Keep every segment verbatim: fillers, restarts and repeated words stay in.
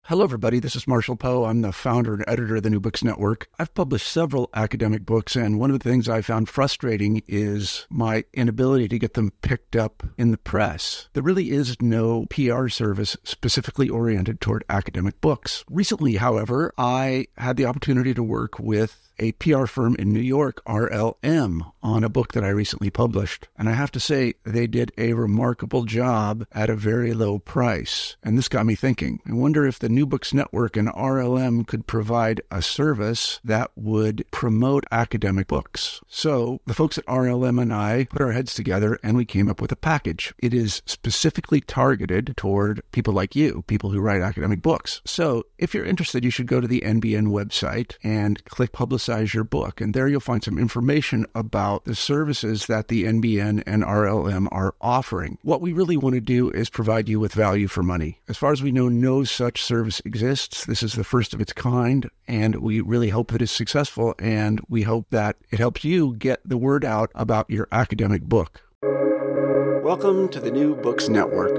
Hello, everybody. This is Marshall Poe. I'm the founder and editor of the New Books Network. I've published several academic books, and one of the things I found frustrating is my inability to get them picked up in the press. There really is no P R service specifically oriented toward academic books. Recently, however, I had the opportunity to work with a P R firm in New York, R L M, on a book that I recently published. And I have to say, they did a remarkable job at a very low price. And this got me thinking. I wonder if the New Books Network and R L M could provide a service that would promote academic books. So the folks at R L M and I put our heads together and we came up with a package. It is specifically targeted toward people like you, people who write academic books. So if you're interested, you should go to the N B N website and click Publicize your book. And there you'll find some information about the services that the N B N and R L M are offering. What we really want to do is provide you with value for money. As far as we know, no such service exists. This is the first of its kind, and we really hope that it's successful, and we hope that it helps you get the word out about your academic book. Welcome to the New Books Network.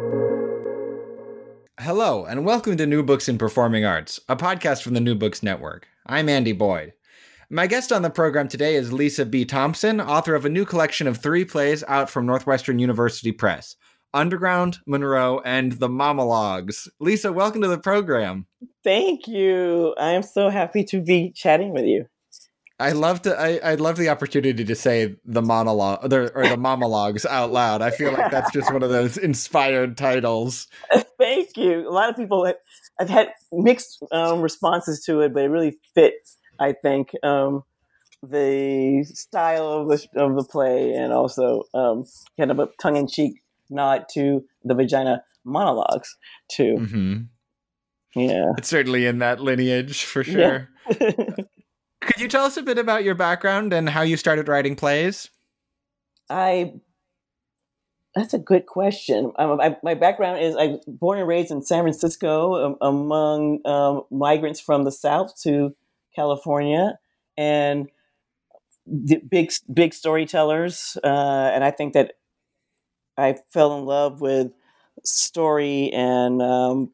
Hello, and welcome to New Books in Performing Arts, a podcast from the New Books Network. I'm Andy Boyd. My guest on the program today is Lisa B. Thompson, author of a new collection of three plays out from Northwestern University Press, Underground, Monroe, and The Monologues. Lisa, welcome to the program. Thank you. I am so happy to be chatting with you. I love to. I, I love the opportunity to say the monologue or the monologues out loud. I feel like that's just one of those inspired titles. Thank you. A lot of people have, I've had mixed um, responses to it, but it really fits. I think um, the style of the of the play, and also um, kind of a tongue-in-cheek nod to the vagina monologues too. Mm-hmm. Yeah, it's certainly in that lineage for sure. Yeah. Could you tell us a bit about your background and how you started writing plays? I, that's a good question. Um, I, my background is I'm born and raised in San Francisco um, among um, migrants from the South to California, and the big, big storytellers. Uh, and I think that I fell in love with story and um,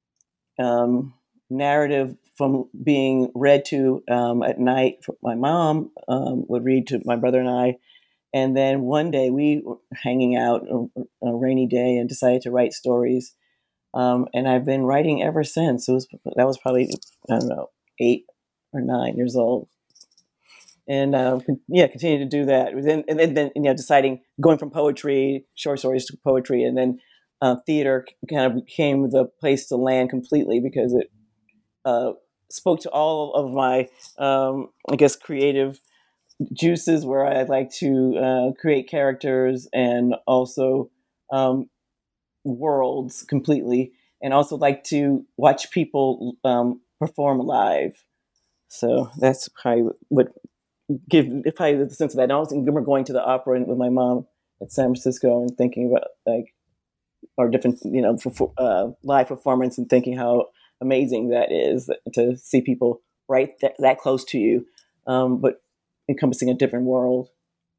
um, narrative from being read to um, at night. My mom um, would read to my brother and I. And then one day we were hanging out on a rainy day and decided to write stories. Um, and I've been writing ever since. It was, that was probably, I don't know, eight or nine years old. And uh, yeah, continue to do that. And then, and then, you know, deciding, going from poetry, short stories to poetry, and then uh, theater kind of became the place to land completely because it uh, spoke to all of my, um, I guess, creative juices, where I like to uh, create characters and also um, worlds completely, and also like to watch people um, perform live. So that's probably what give probably the sense of that. I also remember going to the opera with my mom at San Francisco and thinking about like our different, you know, for, uh, live performance, and thinking how amazing that is to see people right that, that close to you, um, but encompassing a different world.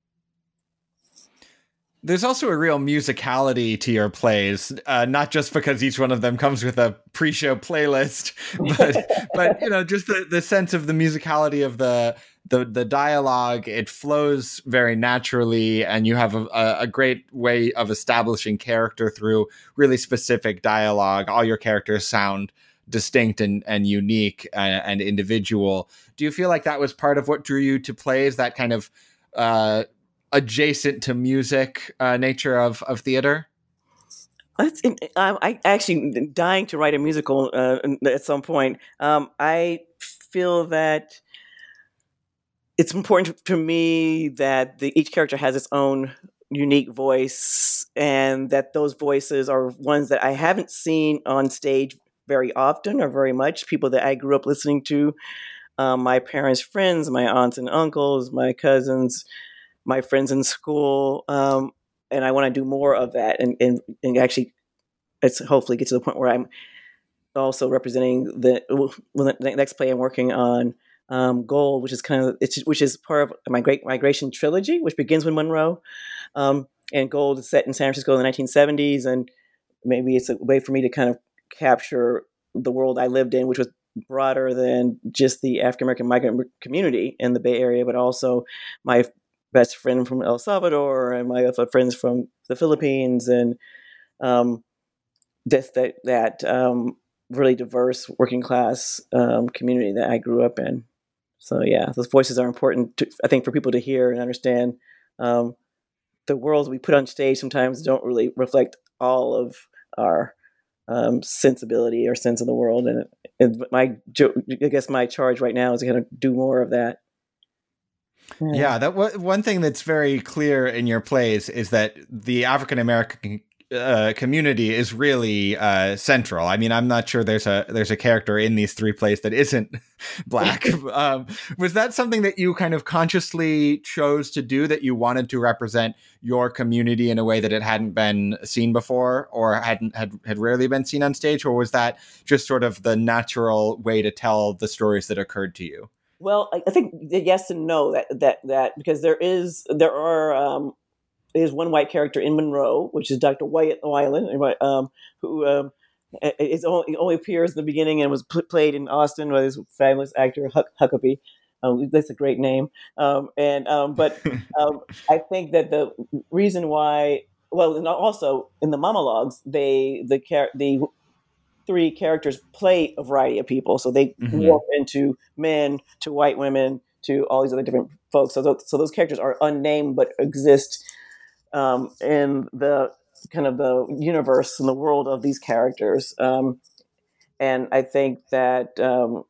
There's also a real musicality to your plays, uh, not just because each one of them comes with a pre-show playlist, but but you know, just the, the sense of the musicality of the the the dialogue. It flows very naturally, and you have a, a great way of establishing character through really specific dialogue. All your characters sound distinct and, and unique and, and individual. Do you feel like that was part of what drew you to plays, that kind of uh, adjacent to music uh, nature of, of theater? That's, I'm I actually dying to write a musical uh, at some point. Um, I feel that it's important to me that the, each character has its own unique voice, and that those voices are ones that I haven't seen on stage very often or very much. People that I grew up listening to, um, my parents' friends, my aunts and uncles, my cousins, my friends in school. Um, and I want to do more of that, and, and, and actually it's hopefully get to the point where I'm also representing the, well, the next play I'm working on, um, Gold, which is kind of, it's, which is part of my Great Migration trilogy, which begins with Monroe. Um, and Gold is set in San Francisco in the nineteen seventies. And maybe it's a way for me to kind of capture the world I lived in, which was broader than just the African American migrant community in the Bay Area, but also my best friend from El Salvador and my other friends from the Philippines, and um, this, that that um, really diverse working class um, community that I grew up in. So yeah, those voices are important, to, I think, for people to hear and understand. Um, the worlds we put on stage sometimes don't really reflect all of our um, sensibility or sense of the world. And, and my, I guess my charge right now is to kind of do more of that. Yeah, yeah that w- one thing that's very clear in your plays is that the African American uh, community is really uh, central. I mean, I'm not sure there's a there's a character in these three plays that isn't Black. um, was that something that you kind of consciously chose to do, that you wanted to represent your community in a way that it hadn't been seen before, or hadn't had, had rarely been seen on stage, or was that just sort of the natural way to tell the stories that occurred to you? Well, I think yes and no, that that that because there is there are um, there's one white character in Monroe, which is Doctor Wyatt Weiland, um, who um, is only, only appears in the beginning and was pl- played in Austin by this fabulous actor Huck, Huckabee. Um, that's a great name. Um, and um, but um, I think that the reason why, well, and also in the monologues, they the char- the three characters play a variety of people, so they mm-hmm. morph into men, to white women, to all these other different folks. So those, so those characters are unnamed but exist um, in the kind of the universe and the world of these characters. Um, and I think that um,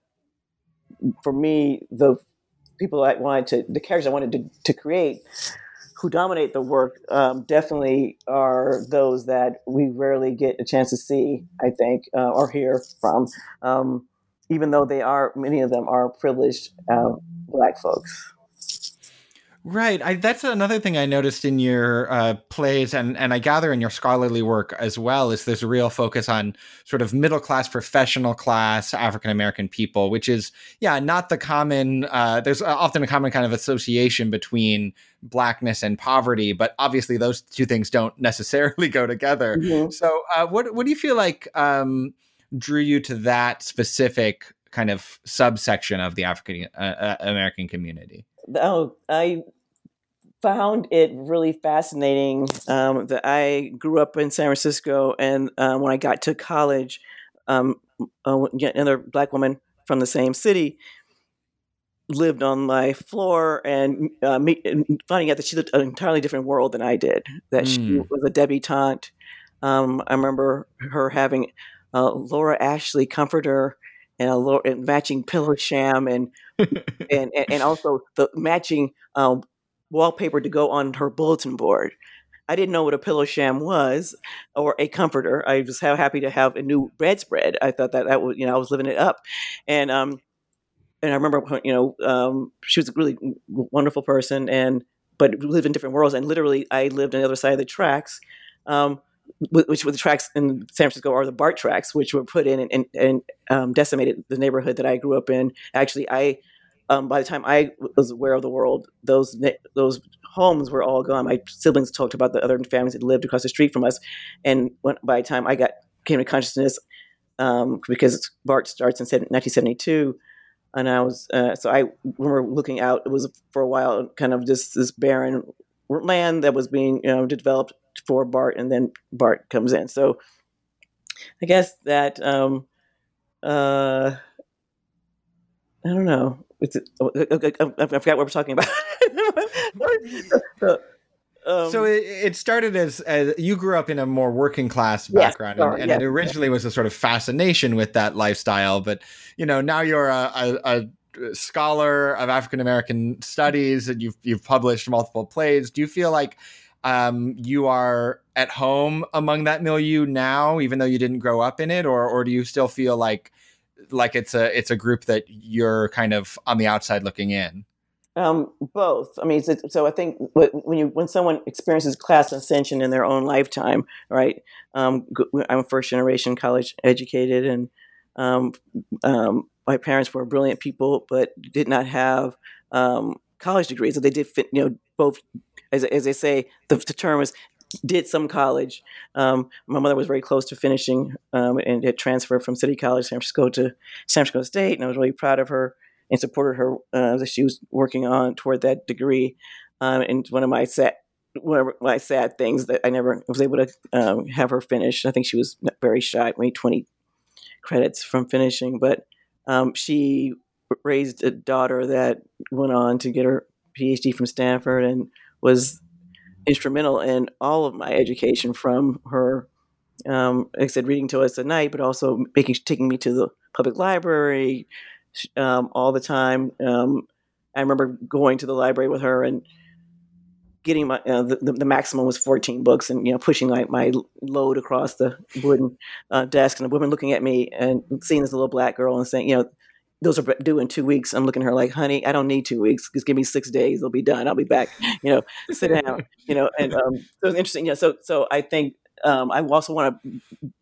for me, the people I wanted to, the characters I wanted to, to create who dominate the work um, definitely are those that we rarely get a chance to see, I think, uh, or hear from, um, even though they are, many of them are privileged uh, Black folks. Right. I, that's another thing I noticed in your uh, plays, and, and I gather in your scholarly work as well, is there's a real focus on sort of middle class, professional class African-American people, which is, yeah, not the common, uh, there's often a common kind of association between Blackness and poverty, but obviously those two things don't necessarily go together. Mm-hmm. So uh, what, what do you feel like um, drew you to that specific kind of subsection of the African uh, American community? Oh, I found it really fascinating um, that I grew up in San Francisco, and uh, when I got to college, um, uh, another Black woman from the same city lived on my floor, and, uh, meet, and finding out that she lived an entirely different world than I did, that mm. she was a debutante. Um, I remember her having uh, Laura Ashley comforter and a Laura, and matching pillow sham, and and, and also the matching um, wallpaper to go on her bulletin board. I didn't know what a pillow sham was or a comforter. I was so happy to have a new bedspread. I thought that that was, you know, I was living it up. And um, and I remember, you know, um, she was a really wonderful person, and but we lived in different worlds. And literally, I lived on the other side of the tracks. Um, which were the tracks in San Francisco are the BART tracks, which were put in and, and, and um, decimated the neighborhood that I grew up in. Actually, I um, by the time I was aware of the world, those those homes were all gone. My siblings talked about the other families that lived across the street from us, and when, by the time I got came to consciousness, um, because BART starts in nineteen seventy-two, and I was uh, so I remember looking out. It was for a while kind of just this barren land that was being, you know, developed for BART, and then BART comes in. So I guess that um, uh, I don't know. It's, I forgot what we're talking about. so, um, so it, it started as, as you grew up in a more working class background, yes, sorry, and, and yes, it originally yes. was a sort of fascination with that lifestyle. But you know, now you're a, a, a scholar of African American studies, and you've you've published multiple plays. Do you feel like um, you are at home among that milieu now, even though you didn't grow up in it, or or do you still feel like like it's a it's a group that you're kind of on the outside looking in? Um, both. I mean, so I think when you when someone experiences class ascension in their own lifetime, right? Um, I'm first generation college educated, and um, um, my parents were brilliant people, but did not have um, college degrees. So they did fit, you know, both. As, as they say, the, the term is did some college. Um, my mother was very close to finishing um, and had transferred from City College, San Francisco, to San Francisco State, and I was really proud of her and supported her uh, as she was working on toward that degree. Um, and one of my sad, one of my sad things that I never was able to um, have her finish. I think she was very shy, maybe twenty credits from finishing, but um, she raised a daughter that went on to get her P H D from Stanford and was instrumental in all of my education, from her, um, like I said, reading to us at night, but also making taking me to the public library um, all the time. Um, I remember going to the library with her and getting my uh, the, the maximum was fourteen books, and you know pushing like my load across the wooden uh, desk, and the woman looking at me and seeing this little black girl and saying, you know. Those are due in two weeks. I'm looking at her like, honey, I don't need two weeks. Just give me six days. They'll be done. I'll be back. You know, sit down. You know, and um, so it was interesting. Yeah. So, so I think um, I also want to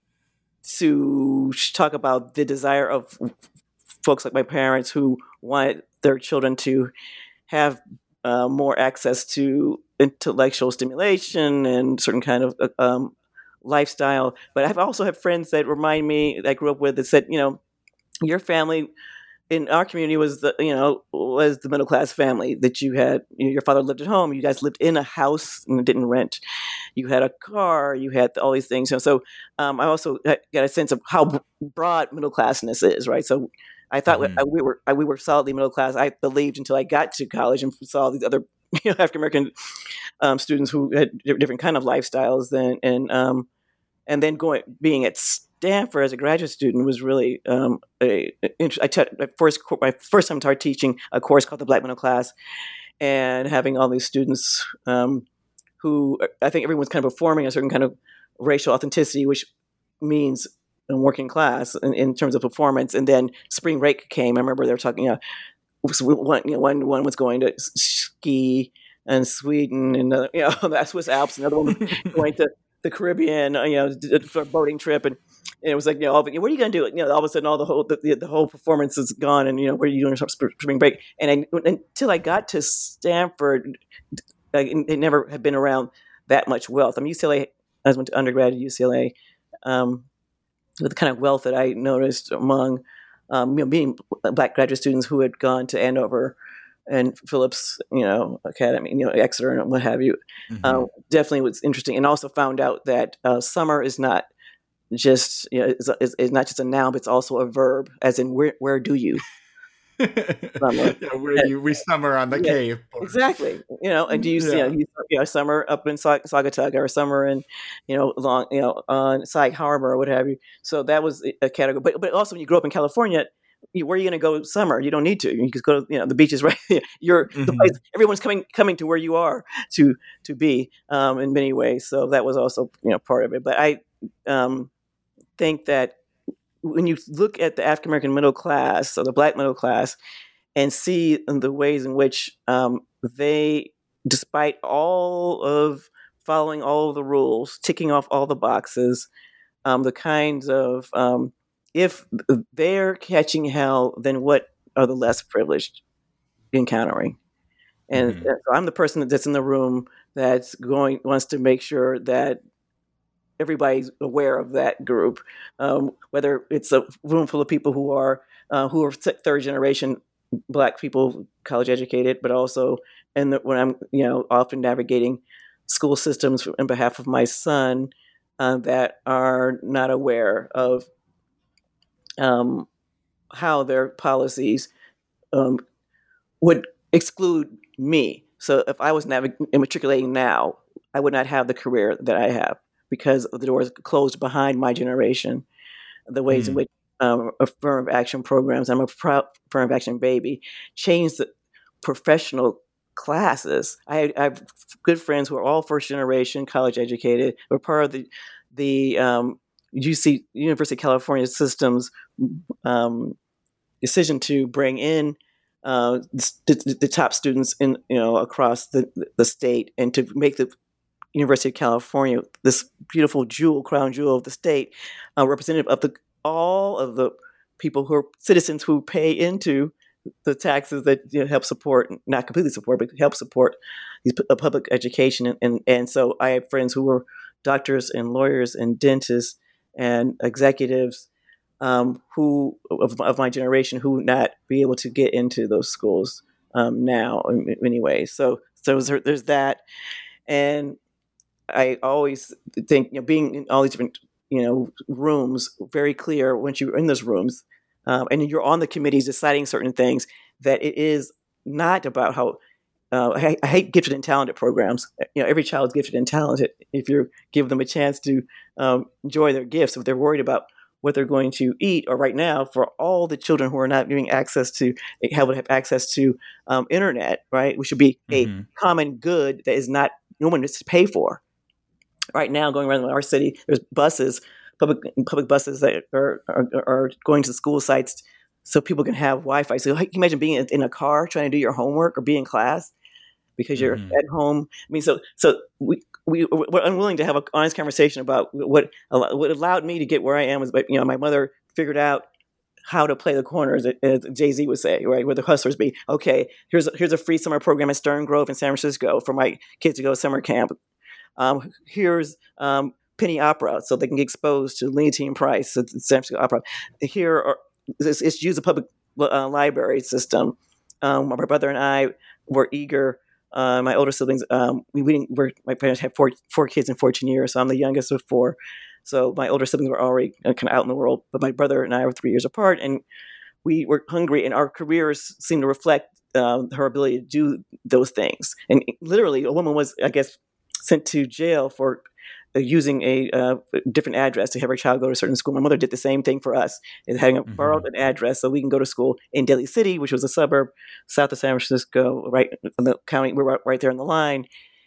to talk about the desire of folks like my parents who want their children to have uh, more access to intellectual stimulation and certain kind of um, lifestyle. But I've also had friends that remind me that I grew up with that said, you know, your family in our community was the, you know, was the middle class family that you had. You know, your father lived at home. You guys lived in a house and didn't rent. You had a car. You had all these things. You know, so um, I also got a sense of how broad middle classness is, right? So I thought mm-hmm. we, we were we were solidly middle class. I believed until I got to college and saw these other you know, African American um, students who had different kind of lifestyles. Then and um, and then going being at Stanford as a graduate student was really um, a, a, I taught my first my first time started teaching a course called the Black Middle Class, and having all these students um, who I think everyone's kind of performing a certain kind of racial authenticity, which means working class in, in terms of performance. And then spring break came. I remember they were talking. Uh, one, you know, one one was going to ski in Sweden, and uh, you know the Swiss Alps. Another one was going to the Caribbean, you know, for a boating trip, and, and it was like, you know, all, what are you going to do? You know, all of a sudden, all the whole the, the whole performance is gone, and you know, what are you doing for spring break? And I, until I got to Stanford, I, it never had been around that much wealth. I mean, U C L A. I went to undergrad at U C L A. Um, the kind of wealth that I noticed among, um, you know, being Black graduate students who had gone to Andover and Phillips, you know, Academy, you know, Exeter and what have you, mm-hmm. uh, definitely was interesting. And also found out that uh, summer is not just, you know, is, is, is not just a noun, but it's also a verb, as in where where do you? Summer. Yeah, where you, we summer on the yeah, Cape. Or... Exactly. You know, and do you, yeah. you, know, you, you know, summer up in Saugatuck, or summer in, you know, along, you know, on Sag Harbor or what have you. So that was a category. But but also when you grow up in California, you, where are you going to go summer? You don't need to. You can go to, you know, the beaches right there. You're mm-hmm. the place. Everyone's coming coming to where you are to to be um, in many ways. So that was also, you know, part of it. But I um, think that when you look at the African American middle class or the Black middle class and see the ways in which um, they, despite all of following all of the rules, ticking off all the boxes, um, the kinds of, um, if they're catching hell, then what are the less privileged encountering? And mm-hmm. so I'm the person that's in the room that's going, wants to make sure that everybody's aware of that group, um, whether it's a room full of people who are uh, who are third generation Black people, college educated, but also, and when I'm, you know, often navigating school systems on behalf of my son uh, that are not aware of um, how their policies um, would exclude me. So if I was navig- matriculating now, I would not have the career that I have, because the doors closed behind my generation, the ways mm. in which um, affirmative action programs, I'm a proud affirmative action baby, changed the professional classes. I, I have good friends who are all first generation, college educated, were part of the the um, U C University of California system's um, decision to bring in uh, the, the top students in, you know, across the, the state, and to make the University of California, this beautiful jewel, crown jewel of the state, uh, representative of the all of the people who are citizens who pay into the taxes that, you know, help support, not completely support, but help support these pu- uh, public education, and, and and so I have friends who were doctors and lawyers and dentists and executives um, who of, of my generation who would not be able to get into those schools um, now in many ways. So so there's, there's that, and I always think, you know, being in all these different, you know, rooms, very clear once you're in those rooms, um, and you're on the committees deciding certain things, that it is not about how. Uh, I, I hate gifted and talented programs. You know, every child is gifted and talented if you give them a chance to um, enjoy their gifts. If they're worried about what they're going to eat, or right now, for all the children who are not getting access to have have access to um, internet, right, which should be mm-hmm. a common good that is not no one needs to pay for. Right now, going around our city, there's buses, public public buses that are, are, are going to school sites so people can have Wi-Fi. So, like, imagine being in a car trying to do your homework or be in class because you're mm-hmm. at home. I mean, so so we we we're unwilling to have an honest conversation about what what allowed me to get where I am was, you know, my mother figured out how to play the corners, as Jay-Z would say, right, where the hustlers be. Okay, here's a, here's a free summer program at Stern Grove in San Francisco for my kids to go to summer camp. Um, here's um, Penny Opera, so they can get exposed to Leontine Price at the San Francisco Opera. Here are it's, it's use a public uh, library system. Um, my brother and I were eager. Uh, my older siblings, um, we, we didn't. We're, my parents had four four kids in fourteen years, so I'm the youngest of four. So my older siblings were already kind of out in the world, but my brother and I were three years apart, and we were hungry, and our careers seemed to reflect um, her ability to do those things. And literally, a woman was, I guess, sent to jail for uh, using a uh, different address to have her child go to a certain school. My mother did the same thing for us, is having mm-hmm. borrowed an address so we can go to school in Daly City, which was a suburb south of San Francisco, right in the county. We're right, right there on the line,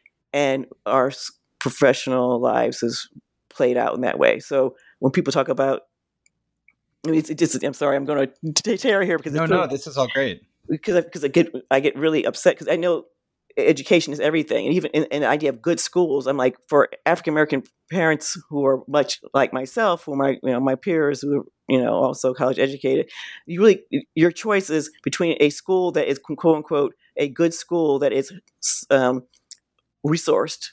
and our professional lives is played out in that way. So when people talk about, I mean, it's, it's just, I'm sorry, I'm going to tear here because no, no, this is all great because I, because I get I get really upset because I know education is everything, and even in, in the idea of good schools, I'm like, for African American parents who are much like myself, who are my you know my peers who are you know also college educated, you really your choice is between a school that is quote unquote a good school that is um, resourced,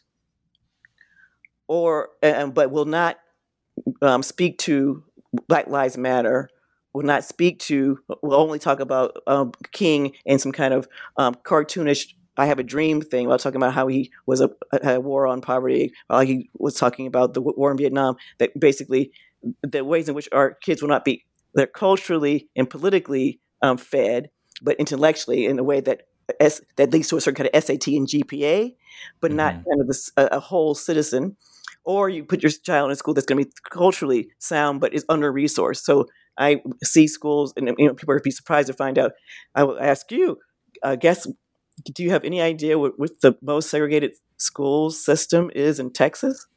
or um, but will not um, speak to Black Lives Matter, will not speak to, will only talk about um, King and some kind of um, cartoonish I have a dream thing while talking about how he was a, had a war on poverty, while he was talking about the war in Vietnam, that basically the ways in which our kids will not be, they're culturally and politically um, fed, but intellectually in a way that S, that leads to a certain kind of S A T and G P A, but mm-hmm. not kind of this, a, a whole citizen. Or you put your child in a school that's going to be culturally sound, but is under-resourced. So I see schools, and you know, people would be surprised to find out. I will ask you, uh, guess, do you have any idea what, what the most segregated school system is in Texas?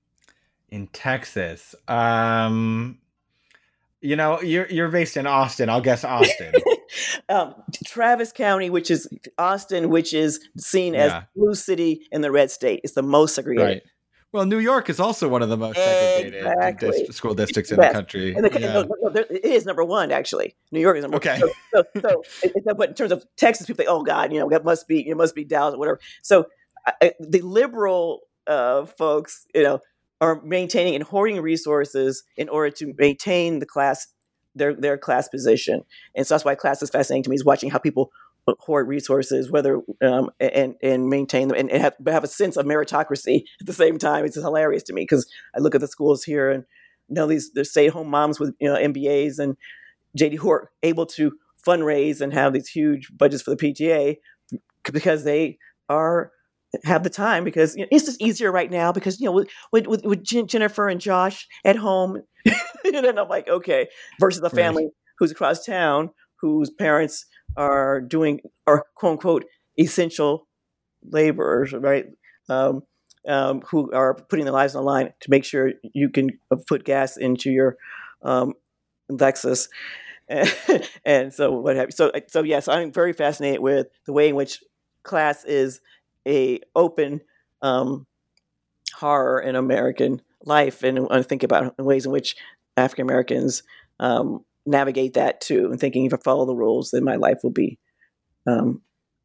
In Texas, um, you know, you're you're based in Austin. I'll guess Austin. um, Travis County, which is Austin, which is seen as yeah. blue city in the red state. It's the most segregated. Right. Well, New York is also one of the most segregated exactly. dist- school districts in the country. The, yeah. no, no, there, it is number one, actually. New York is number okay. one. So, so, so it, it, but in terms of Texas, people think, oh, God, you know, that must be, it must be Dallas or whatever. So I, the liberal uh, folks, you know, are maintaining and hoarding resources in order to maintain the class, their their class position. And so that's why class is fascinating to me, is watching how people hoard resources, whether um, and and maintain them, and, and have, have a sense of meritocracy at the same time. It's hilarious to me because I look at the schools here and you know these they're stay-at-home moms with you know M B As and J D who are able to fundraise and have these huge budgets for the P T A because they are have the time because you know, it's just easier right now because you know with with, with Jennifer and Josh at home, and then I'm like okay versus a family right. who's across town whose parents are doing, are quote unquote essential laborers, right? Um, um, who are putting their lives on the line to make sure you can put gas into your um, Lexus, and, and so what have you. So, so yes, I'm very fascinated with the way in which class is a open um, horror in American life, and I think about ways in which African Americans um, navigate that too, and thinking if I follow the rules, then my life will be um,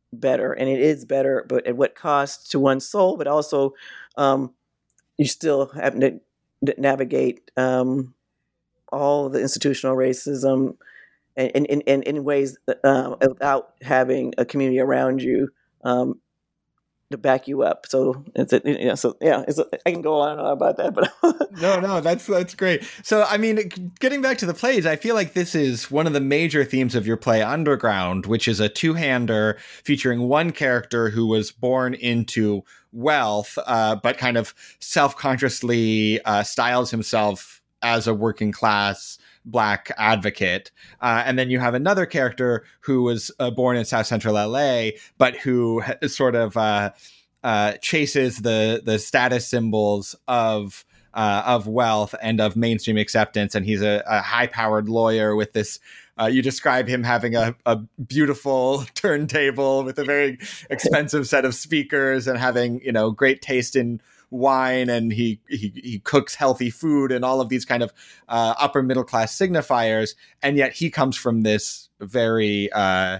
better, and it is better, but at what cost to one's soul? But also, um, you still have to navigate um, all the institutional racism, and in in, in, in ways uh, without having a community around you um, to back you up. So it's a, you know, so yeah, it's a, I can go on and on about that, but no, no, that's that's great. So I mean, getting back to the plays, I feel like this is one of the major themes of your play Underground, which is a two-hander featuring one character who was born into wealth, uh, but kind of self-consciously uh, styles himself as a working class Black advocate. Uh, and then you have another character who was uh, born in South Central L A, but who sort of uh, uh, chases the the status symbols of uh, of wealth and of mainstream acceptance. And he's a, a high-powered lawyer with this. Uh, you describe him having a, a beautiful turntable with a very expensive set of speakers and having, you know, great taste in wine, and he, he he cooks healthy food and all of these kind of uh, upper middle class signifiers, and yet he comes from this very uh,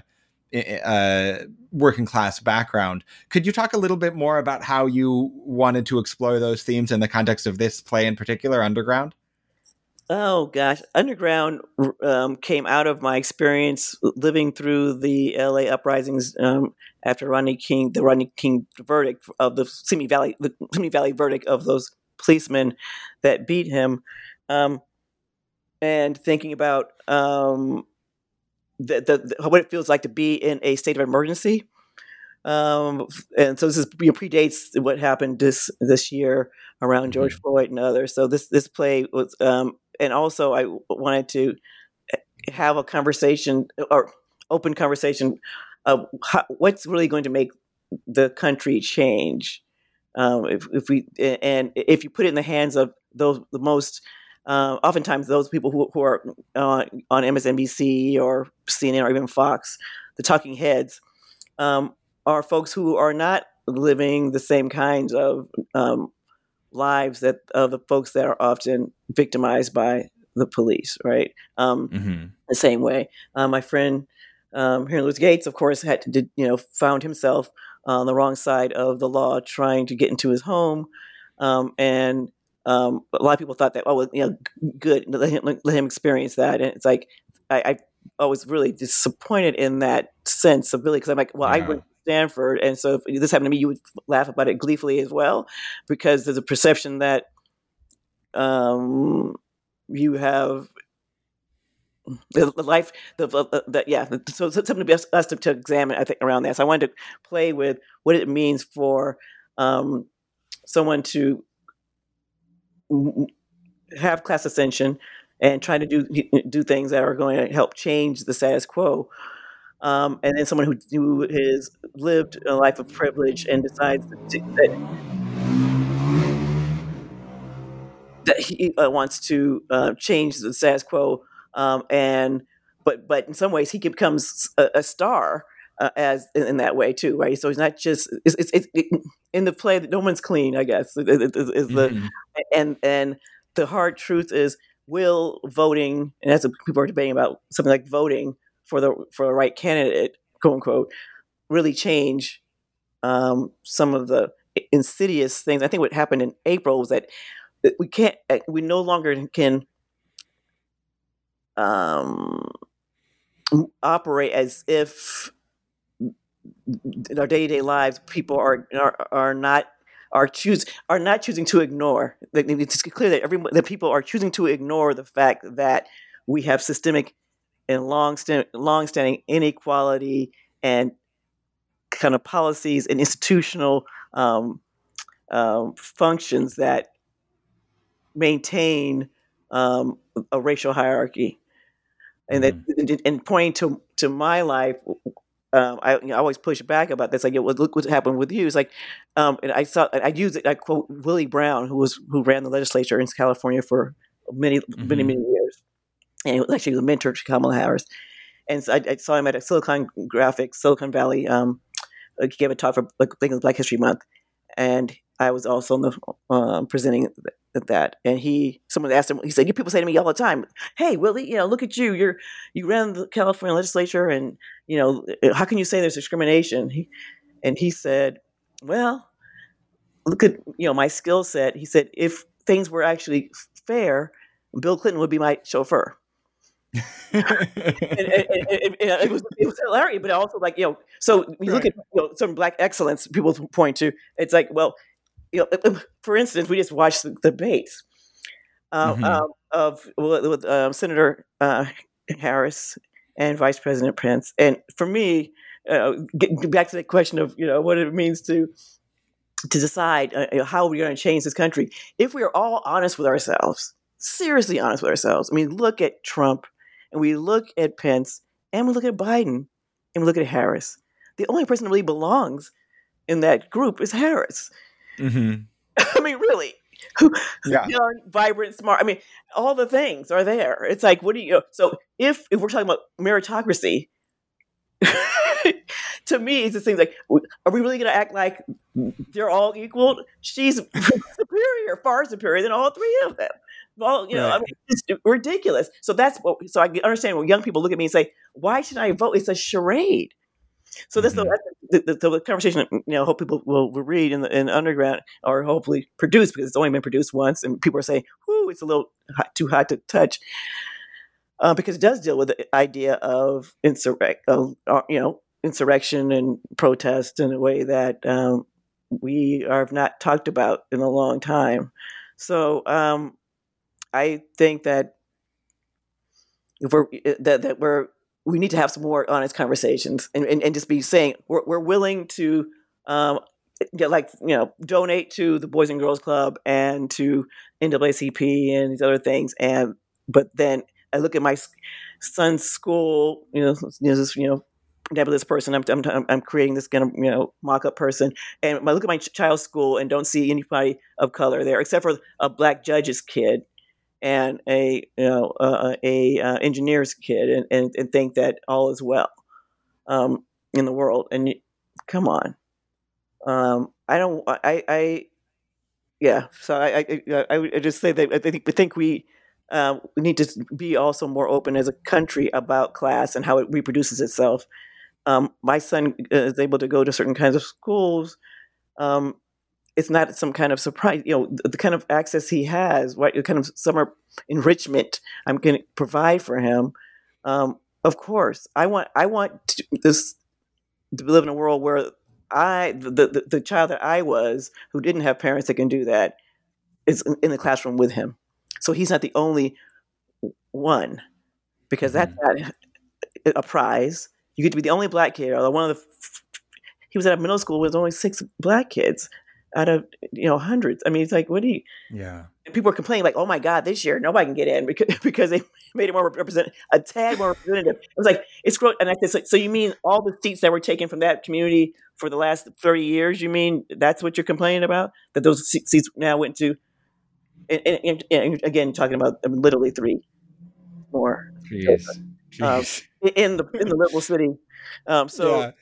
uh, working class background. Could you talk a little bit more about how you wanted to explore those themes in the context of this play in particular, Underground? Oh gosh, Underground um, came out of my experience living through the L A uprisings um, after Rodney King, the Rodney King verdict of the Simi Valley, the Simi Valley verdict of those policemen that beat him, um, and thinking about um, the, the, the, what it feels like to be in a state of emergency. Um, and so this is, you know, predates what happened this this year around George mm-hmm. Floyd and others. So this this play was, um, and also I wanted to have a conversation or open conversation of how, what's really going to make the country change. Um, if, if we and if you put it in the hands of those the most, uh, oftentimes those people who who are uh, on M S N B C or C N N or even Fox, the talking heads. Um, are folks who are not living the same kinds of um, lives that of the folks that are often victimized by the police, right? Um, mm-hmm. The same way, uh, my friend um, Henry Louis Gates, of course, had to, did, you know, found himself on the wrong side of the law, trying to get into his home, um, and um, a lot of people thought that, oh, well, you know, good, let him let him experience that, and it's like I, I, I was really disappointed in that sense of really, because I'm like, well, yeah. I went. Stanford, and so if this happened to me, you would laugh about it gleefully as well, because there's a perception that um, you have the, the life, the, the, the yeah. So it's something to us to, to examine, I think, around that. So I wanted to play with what it means for um, someone to have class ascension and try to do do things that are going to help change the status quo. Um, and then someone who, who has lived a life of privilege and decides to, that that he uh, wants to uh, change the status quo, um, and but but in some ways he becomes a, a star uh, as in, in that way too, right? So he's not just it's, it's, it's it, in the play that No One's Clean, I guess, is, is the mm-hmm. and and the hard truth is, will voting, and that's what people are debating about, something like voting for the for the right candidate, quote unquote, really change um, some of the insidious things. I think what happened in April was that we can't, we no longer can um, operate as if in our day-to-day lives people are are, are not are choose are not choosing to ignore. It's clear that every that people are choosing to ignore the fact that we have systemic and long-standing, long-standing inequality and kind of policies and institutional um, um, functions that maintain um, a racial hierarchy. And mm-hmm. that, and pointing to to my life, um, I, you know, I always push back about this. Like, it was, look what happened with you. It's like, um, and I saw, I use it. I quote Willie Brown, who was who ran the legislature in California for many, mm-hmm. many, many years. And he was actually a mentor to Kamala Harris. And so I, I saw him at a Silicon Graphics, Silicon Valley. Um, he gave a talk for like, I think it was Black History Month. And I was also in the, uh, presenting that. And he, someone asked him, he said, you people say to me all the time, hey, Willie, you know, look at you. You're, you ran the California legislature and you know, how can you say there's discrimination? He, and he said, well, look at, you know, my skill set. He said, if things were actually fair, Bill Clinton would be my chauffeur. and, and, and, and, and it was it was hilarious, but also like, you know, so you look right. at, you know, some Black excellence people point to. It's like, well, you know, for instance, we just watched the debates uh, mm-hmm. um, of with uh, Senator uh, Harris and Vice President Pence, and for me, uh, get back to the question of, you know, what it means to to decide uh, how we're going to change this country. If we are all honest with ourselves, seriously honest with ourselves. I mean, look at Trump, and we look at Pence, and we look at Biden, and we look at Harris. The only person that really belongs in that group is Harris. Mm-hmm. I mean, really. Yeah. Young, vibrant, smart. I mean, all the things are there. It's like, what do you, you know, so if, if we're talking about meritocracy, to me, it just seems like, are we really going to act like they're all equal? She's superior, far superior than all three of them. Well, you know, right. I mean, it's ridiculous. So that's what, so I understand when young people look at me and say, why should I vote? It's a charade. So this mm-hmm. the, the, the, the conversation, you know, I hope people will, will read in the in underground, or hopefully produce, because it's only been produced once, and people are saying, "Whoo, it's a little hot, too hot to touch," uh, because it does deal with the idea of insurrect, uh, you know, insurrection and protest in a way that um, we have not talked about in a long time. So um, I think that if we're that that we're we need to have some more honest conversations, and, and, and just be saying we're, we're willing to um, get, like, you know, donate to the Boys and Girls Club and to N double A C P and these other things. And, but then I look at my son's school, you know, you know, this, you know, nebulous person. I'm, I'm, I'm creating this kind of, you know, mock-up person. And I look at my child's school and don't see anybody of color there, except for a Black judge's kid and a, you know, uh, a uh, engineer's kid, and, and, and think that all is well um, in the world. And you, come on, um, I don't, I, I, yeah. So I, I, I would just say that I think, I think we, uh, we need to be also more open as a country about class and how it reproduces itself. Um, my son is able to go to certain kinds of schools. Um, It's not some kind of surprise, you know, the, the kind of access he has, right? The kind of summer enrichment I'm going to provide for him. Um, of course, I want, I want to, this to live in a world where I, the, the the child that I was, who didn't have parents that can do that, is in, in the classroom with him. So he's not the only one, because mm-hmm. that's not a prize. You get to be the only Black kid, or one of the. He was at a middle school with only six Black kids out of, you know, hundreds. I mean, it's like, what do you? Yeah. People are complaining like, oh my God, this year nobody can get in because because they made it more represent a tad more representative. It was like, it's growing. And I said, so, so you mean all the seats that were taken from that community for the last thirty years? You mean that's what you're complaining about? That those seats now went to, and, and, and again, talking about literally three more. Jeez. Jeez. Um, in the in the liberal city. Um, so. Yeah.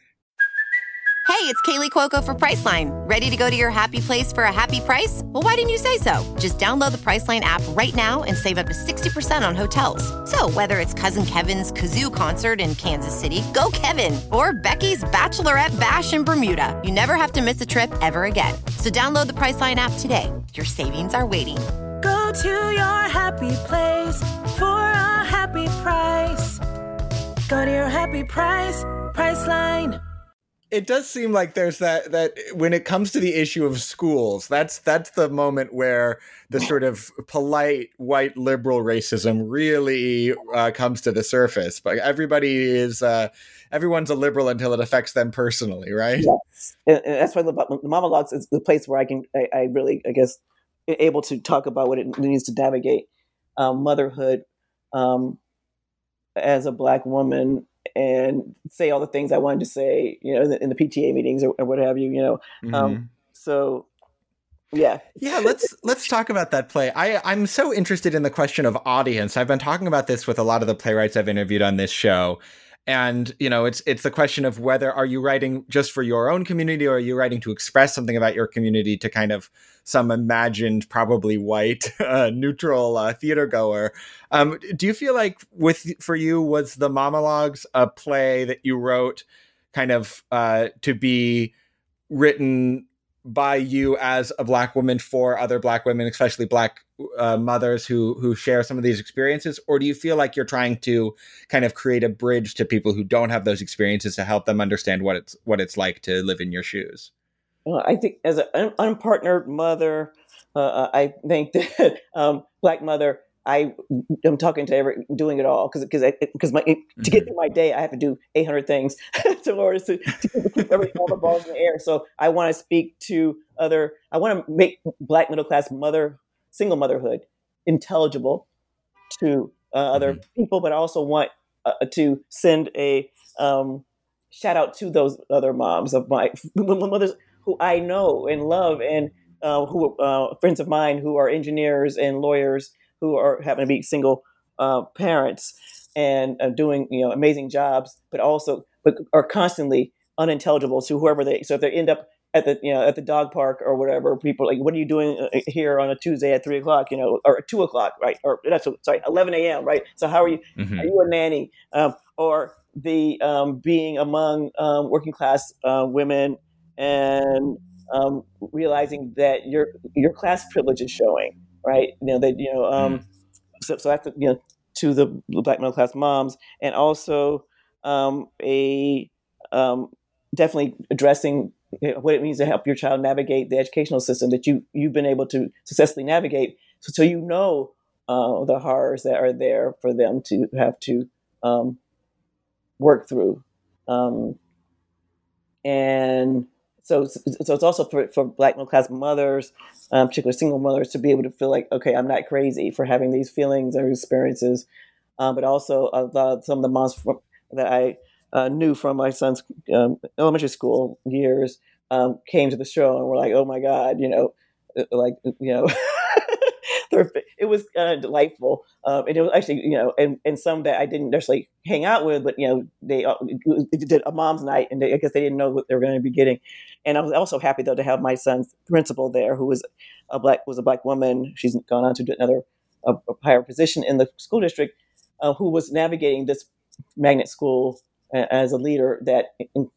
Hey, it's Kaylee Cuoco for Priceline. Ready to go to your happy place for a happy price? Well, why didn't you say so? Just download the Priceline app right now and save up to sixty percent on hotels. So whether it's Cousin Kevin's Kazoo Concert in Kansas City, go Kevin, or Becky's Bachelorette Bash in Bermuda, you never have to miss a trip ever again. So download the Priceline app today. Your savings are waiting. Go to your happy place for a happy price. Go to your happy price, Priceline. It does seem like there's that, that when it comes to the issue of schools, that's that's the moment where the sort of polite white liberal racism really uh, comes to the surface. But everybody is, uh, everyone's a liberal until it affects them personally, right? Yes. And, and that's why the, the monologues is the place where I can, I, I really, I guess, able to talk about what it needs to navigate um, motherhood um, as a Black woman, and say all the things I wanted to say, you know, in the, in the P T A meetings or, or what have you, you know. Mm-hmm. Um, so, yeah. Yeah, let's let's talk about that play. I, I'm so interested in the question of audience. I've been talking about this with a lot of the playwrights I've interviewed on this show. And, you know, it's it's the question of whether are you writing just for your own community, or are you writing to express something about your community to kind of some imagined, probably white, uh, neutral uh, theater goer. Um, do you feel like with for you, was the Monologues a play that you wrote kind of uh, to be written by you as a Black woman for other Black women, especially Black uh, mothers who who share some of these experiences? Or do you feel like you're trying to kind of create a bridge to people who don't have those experiences to help them understand what it's what it's like to live in your shoes? Well, I think as an unpartnered mother, uh, I think that um, Black mother, I am talking to every, doing it all because because because my mm-hmm. to get through my day, I have to do eight hundred things to order to, to keep every, all the balls in the air. So I want to speak to other. I want to make Black middle class mother single motherhood intelligible to uh, other mm-hmm. people, but I also want uh, to send a um, shout out to those other moms of my mothers who I know and love, and uh, who uh, friends of mine who are engineers and lawyers, who are happen to be single uh, parents and uh, doing you know amazing jobs, but also but are constantly unintelligible to whoever they. So if they end up at the you know at the dog park or whatever, people are like, what are you doing here on a Tuesday at three o'clock? You know, or two o'clock, right? Or that's sorry, eleven a.m. right? So how are you? Mm-hmm. Are you a nanny? Um, or the um, being among um, working class uh, women and um, realizing that your your class privilege is showing. Right, you know that you know. Um, mm. So, so after you know, to the Black middle class moms, and also um, a um, definitely addressing you know, what it means to help your child navigate the educational system that you you've been able to successfully navigate. So, so you know uh, the horrors that are there for them to have to um, work through, um, and. So, so it's also for, for Black middle class mothers, um, particularly single mothers, to be able to feel like, okay, I'm not crazy for having these feelings or experiences. Um, but also, uh, some of the moms from, that I uh, knew from my son's um, elementary school years um, came to the show and were like, "Oh my God, you know, like you know." It was kind of delightful, um, and it was actually, you know, and, and some that I didn't necessarily hang out with, but you know, they uh, did a mom's night, and they, I guess they didn't know what they were going to be getting. And I was also happy though to have my son's principal there, who was a black was a black woman. She's gone on to do another a, a higher position in the school district, uh, who was navigating this magnet school as a leader that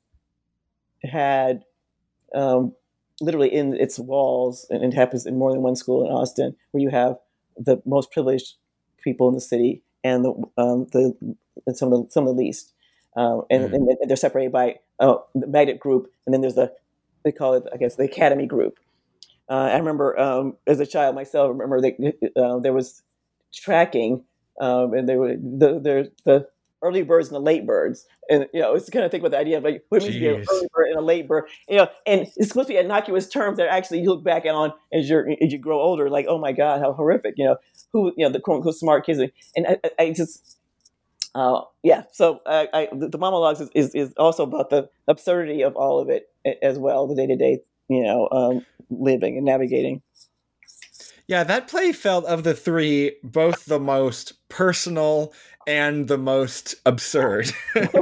had. Um, literally in its walls, and it happens in more than one school in Austin, where you have the most privileged people in the city and the um, the and some of the, some of the least, um, and, mm-hmm. and they're separated by uh, the magnet group, and then there's the they call it I guess the academy group. Uh, I remember um, as a child myself, I remember that uh, there was tracking, um, and there were the the the early birds and the late birds. And, you know, it's the kind of thing with the idea of like, what it means to be an early bird and a late bird, you know, and it's supposed to be innocuous terms that actually you look back on as you're, as you grow older, like, oh my God, how horrific, you know, who, you know, the quote unquote smart kids. And I, I just, uh, yeah. So uh, I, the, the Monologues is, is, is also about the absurdity of all of it as well, the day to day, you know, um, living and navigating. Yeah, that play felt of the three, both the most personal and the most absurd.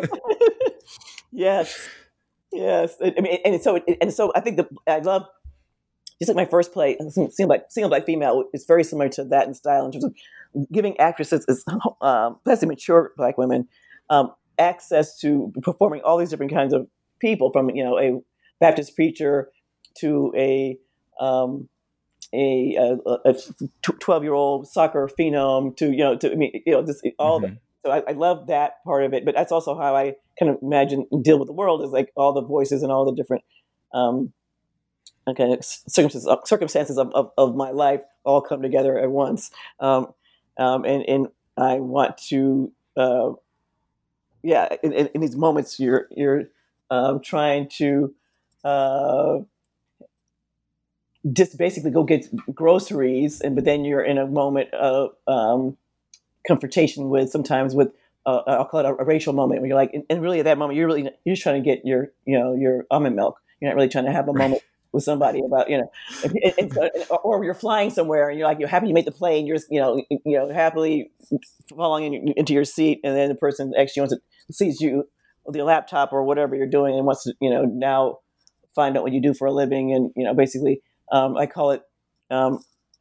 Yes, yes. I mean, and so, and so, I think the I love just like my first play, Single Black, Single Black Female, is very similar to that in style in terms of giving actresses, um, especially mature Black women, um, access to performing all these different kinds of people, from you know a Baptist preacher to a um, a, a, a twelve-year-old soccer phenom to, you know, to, I mean, you know, this, all mm-hmm. the, so I, I love that part of it, but that's also how I kind of imagine deal with the world, is like all the voices and all the different, um, kind of circumstances, circumstances of, of, of my life all come together at once. Um, um, and, and I want to, uh, yeah, in, in, in these moments, you're, you're, um, trying to, uh, just basically go get groceries, and but then you're in a moment of um, confrontation with sometimes with uh, I'll call it a, a racial moment, where you're like, and, and really at that moment you're really you're just trying to get your you know your almond milk. You're not really trying to have a moment with somebody about, you know, and, and so, or you're flying somewhere and you're like, you're happy you made the plane, you're, you know, you know, happily falling in, into your seat, and then the person actually wants to sees you with your laptop or whatever you're doing and wants to, you know, now find out what you do for a living, and you know, basically, um, I call it um,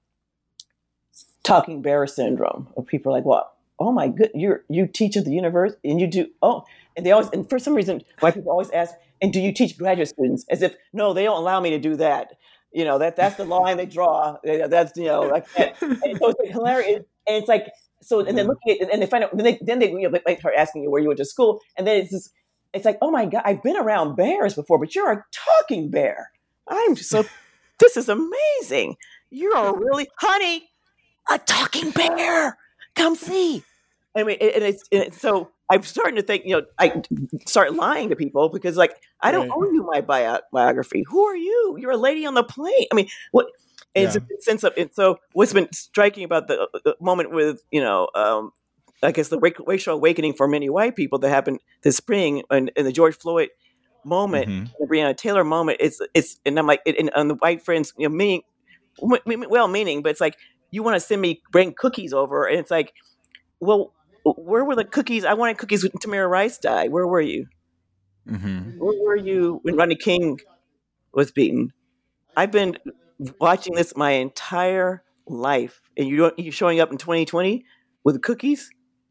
talking bear syndrome. Of people are like, well, oh my good, you you teach at the university and you do oh, and they always, and for some reason, white people always ask, and do you teach graduate students? As if, no, they don't allow me to do that. You know, that that's the line they draw. That's, you know, like that. And so it's like hilarious. And it's like, so, and then looking at, and they find out, then they, then they, you know, they start asking you where you went to school. And then it's just, it's like, oh my God, I've been around bears before, but you're a talking bear. I'm so, this is amazing. You're a really, honey, a talking bear. Come see. I mean, and it's, and it's so, I'm starting to think, you know, I start lying to people because, like, I don't Right. owe you my bio- biography. Who are you? You're a lady on the plane. I mean, what? And Yeah. it's a sense of it. So, what's been striking about the, the moment with, you know, um, I guess the ra- racial awakening for many white people that happened this spring, and, and the George Floyd moment, Mhm. the Breonna Taylor moment. It's it's, and I'm like, and, and the white friends, you know, meaning, well meaning, but it's like, you want to send me bring cookies over, and it's like, well, where were the cookies? I wanted cookies when Tamir Rice died. Where were you? Mhm. Where were you when Rodney King was beaten? I've been watching this my entire life, and you don't, you showing up in twenty twenty with cookies?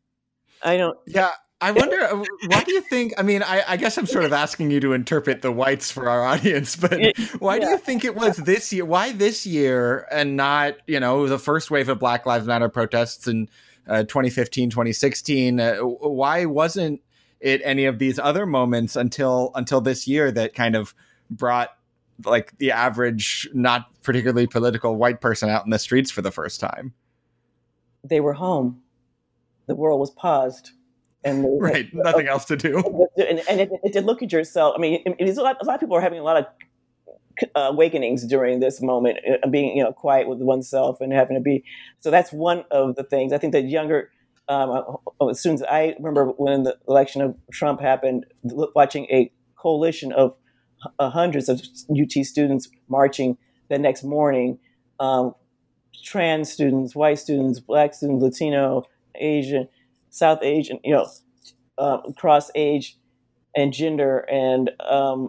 I don't. Yeah, I wonder, uh, why do you think, I mean, I, I guess I'm sort of asking you to interpret the whites for our audience, but why do Yeah. you think it was this year? Why this year and not, you know, the first wave of Black Lives Matter protests in uh, twenty fifteen, twenty sixteen? Uh, why wasn't it any of these other moments until until this year that kind of brought like the average, not particularly political white person out in the streets for the first time? They were home. The world was paused, and they, Right, nothing else to do. and, and it, it, to look at yourself. I mean, it, it is a, lot, a lot of people are having a lot of uh, awakenings during this moment, uh, being, you know, quiet with oneself and having to be. So that's one of the things. I think that younger um, uh, students. I remember when the election of Trump happened, watching a coalition of uh, hundreds of U T students marching the next morning. Um, trans students, white students, black students, Latino, Asian, South Asian, you know, uh, cross age and gender. And um,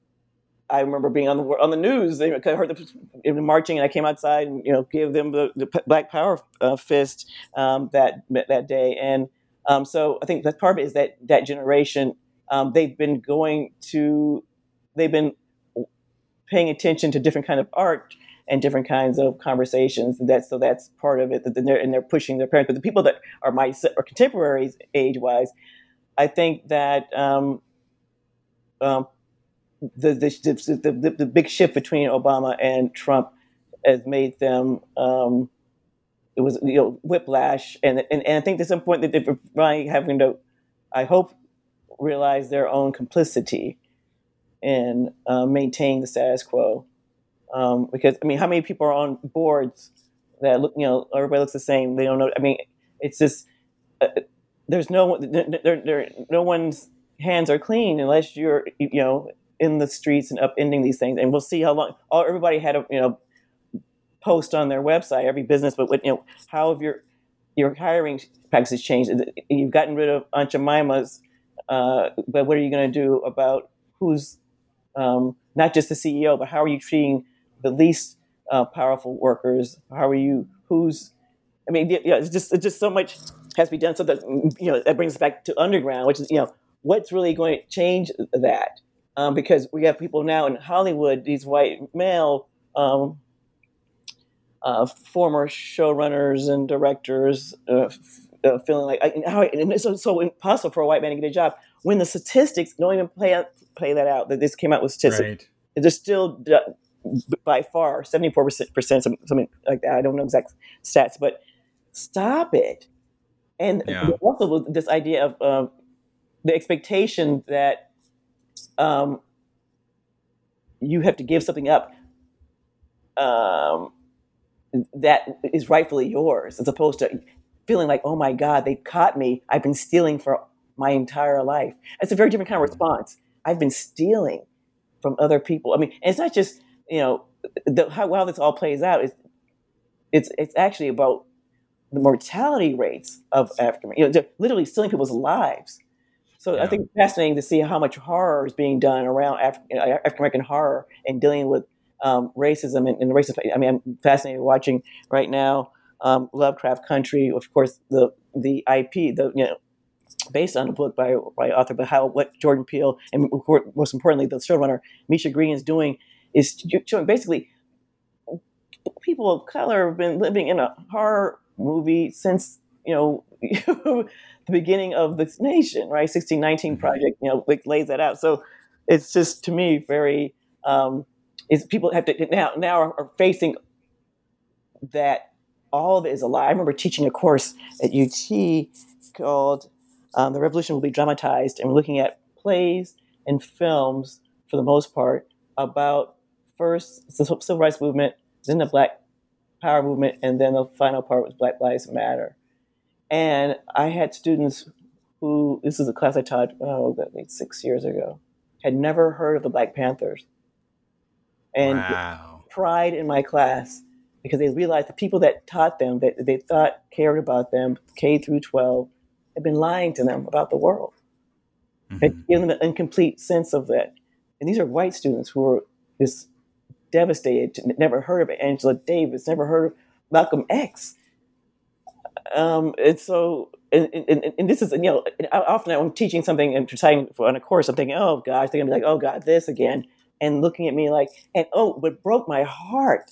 I remember being on the on the news. They I heard the marching, and I came outside and, you know, gave them the, the Black Power uh, fist um, that that day. And um, so I think that part of it is that that generation, um, they've been going to, they've been paying attention to different kind of art and different kinds of conversations. That's so that's part of it. That they're and they're pushing their parents. But the people that are my or contemporaries age wise, I think that um, um, the, the, the the the big shift between Obama and Trump has made them. Um, it was, you know, whiplash, and, and and I think at some point that they're probably having to, I hope, realize their own complicity in uh, maintaining the status quo. Um, because I mean, how many people are on boards that look, you know, everybody looks the same? They don't know. I mean, it's just uh, there's no there, there, no one's hands are clean unless you're, you know, in the streets and upending these things. And we'll see how long. All everybody had a, you know, post on their website, every business, but what, you know, how have your your hiring practices changed? You've gotten rid of Aunt Jemima's, uh, but what are you going to do about who's um, not just the C E O, but how are you treating the least uh, powerful workers? How are you? Who's? I mean, yeah, it's just it's just so much has to be done. So that, you know, that brings us back to underground, which is, you know, what's really going to change that? Um, because we have people now in Hollywood, these white male um, uh, former showrunners and directors uh, f- uh, feeling like, how, and it's so, so impossible for a white man to get a job when the statistics don't even play out, play that out. That this came out with statistics. Right. There's still by far seventy-four percent, something like that. I don't know exact stats, but stop it. And Yeah. also this idea of uh, the expectation that um, you have to give something up um, that is rightfully yours, as opposed to feeling like, oh my God, they caught me. I've been stealing for my entire life. It's a very different kind of response. I've been stealing from other people. I mean, and it's not just, you know, the, how how this all plays out is it's it's actually about the mortality rates of African, you know, they're literally stealing people's lives. So Yeah. I think it's fascinating to see how much horror is being done around Af- African American horror and dealing with um, racism and, and racist. I mean, I'm fascinated watching right now um, Lovecraft Country, of course, the the I P, the you know, based on a book by by author, but how what Jordan Peele and most importantly the showrunner Misha Green is doing is showing basically people of color have been living in a horror movie since you know the beginning of this nation, right? sixteen nineteen Project, you know, like lays that out. So it's just to me very um, is people have to now now are, are facing that all of it is a lie. I remember teaching a course at U T called um, "The Revolution Will Be Dramatized," and we're looking at plays and films for the most part about first the civil rights movement, then the Black Power movement, and then the final part was Black Lives Matter. And I had students who, this is a class I taught, oh, like six years ago, had never heard of the Black Panthers. And Wow. pride in my class because they realized the people that taught them, that they thought cared about them, K through twelve, had been lying to them about the world. Mm-hmm. Had given them an incomplete sense of that. And these are white students who were just devastated, never heard of Angela Davis, never heard of Malcolm X. Um, and so, and, and, and this is, you know, often I'm teaching something and deciding for on a course, I'm thinking, oh gosh, they're gonna be like, oh God, this again. And looking at me like, and oh, what broke my heart,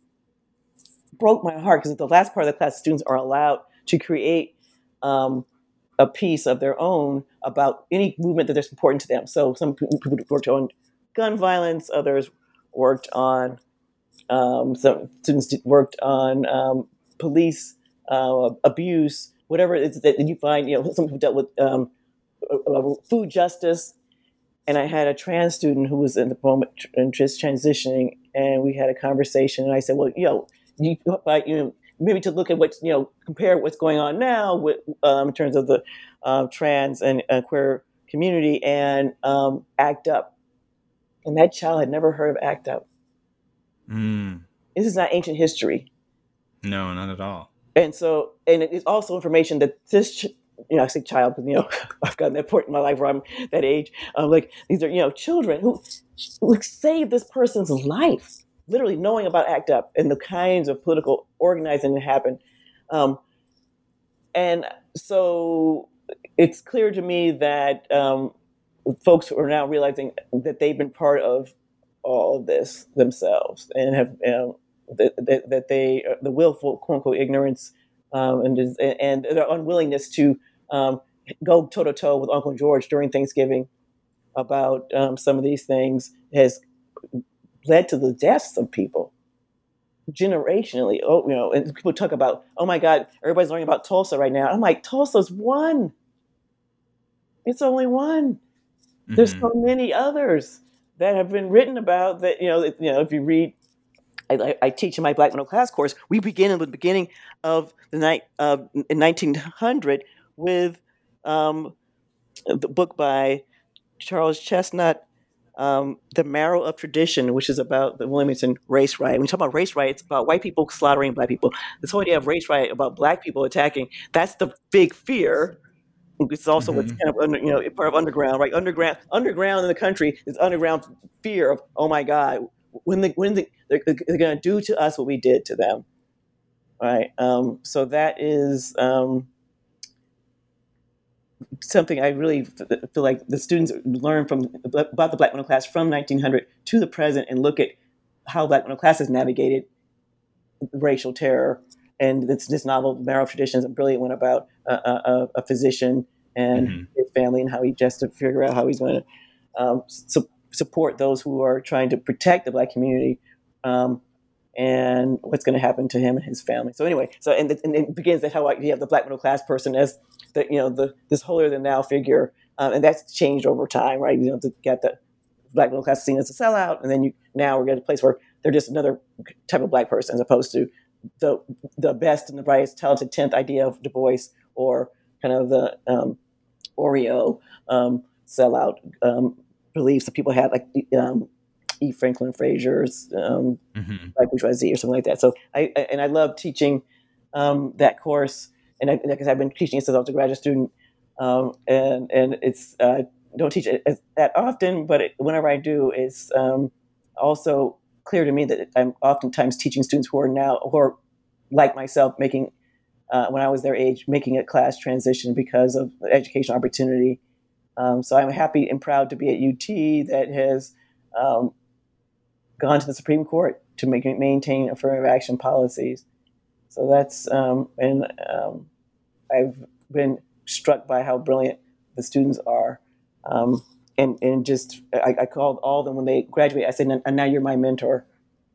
broke my heart, because at the last part of the class, students are allowed to create um, a piece of their own about any movement that is important to them. So some people worked on gun violence, others worked on, um, some students worked on um, police uh, abuse, whatever it is that you find, you know, some people dealt with um, food justice. And I had a trans student who was in the moment and just transitioning, and we had a conversation. And I said, "Well, you know, you, like, you know, maybe to look at what you know, compare what's going on now with um, in terms of the um, trans and uh, queer community, and um, ACT UP." And that child had never heard of ACT UP. Mm. This is not ancient history. No, not at all. And so, and it's also information that this. Ch- You know, I say child, because, you know, I've gotten that point in my life where I'm that age. Um, like, these are, you know, children who, who saved this person's life, literally knowing about ACT UP and the kinds of political organizing that happened. Um, and so it's clear to me that um, folks are now realizing that they've been part of all of this themselves and have, you know, that, that, that they, the willful, quote unquote, ignorance um, and, and their unwillingness to Um, go toe-to-toe with Uncle George during Thanksgiving about um, some of these things has led to the deaths of people generationally. Oh, you know, and people talk about, oh my God, everybody's learning about Tulsa right now. I'm like, Tulsa's one. It's only one. Mm-hmm. There's so many others that have been written about that, you know, you know, if you read, I, I teach in my Black Middle Class course, we begin in the beginning of the night uh, in nineteen hundred with um, the book by Charles Chestnut, um, The Marrow of Tradition, which is about the Wilmington race riot. When you talk about race riot, it's about white people slaughtering Black people. This whole idea of race riot about Black people attacking, that's the big fear. It's also mm-hmm. what's kind of under, you know, part of underground, right? Underground, underground in the country is underground fear of, oh my God, when the when the, they're, they're going to do to us what we did to them, right? Um, so that is um, something I really feel like the students learn from about the Black middle class from nineteen hundred to the present, and look at how Black middle class has navigated racial terror. And this, this novel, Marrow of Tradition, is a brilliant one about a, a, a physician and mm-hmm. his family, and how he just to figure out how he's going to um, su- support those who are trying to protect the Black community, um, and what's going to happen to him and his family. So anyway, so and, the, and it begins at how you have the Black middle class person as the you know the this holier than thou figure, um, and that's changed over time, right? You know, to get the Black middle class seen as a sellout, and then you now we're at a place where they're just another type of Black person as opposed to the the best and the brightest, talented tenth idea of Du Bois, or kind of the um, Oreo um, sellout um, beliefs that people had, like um, E. Franklin Frazier's um, Mm-hmm. Black Bourgeoisie or something like that. So I, I and I love teaching um, that course, and I, because I've been teaching it since I was a graduate student, um, and and it's uh, don't teach it as, that often, but it, whenever I do, it's um, also clear to me that I'm oftentimes teaching students who are now who are like myself making uh, when I was their age making a class transition because of educational opportunity. Um, so I'm happy and proud to be at U T that has um, gone to the Supreme Court to make maintain affirmative action policies. So that's um, and um, I've been struck by how brilliant the students are, um, and and just I, I called all of them when they graduate. I said, "And now you're my mentor."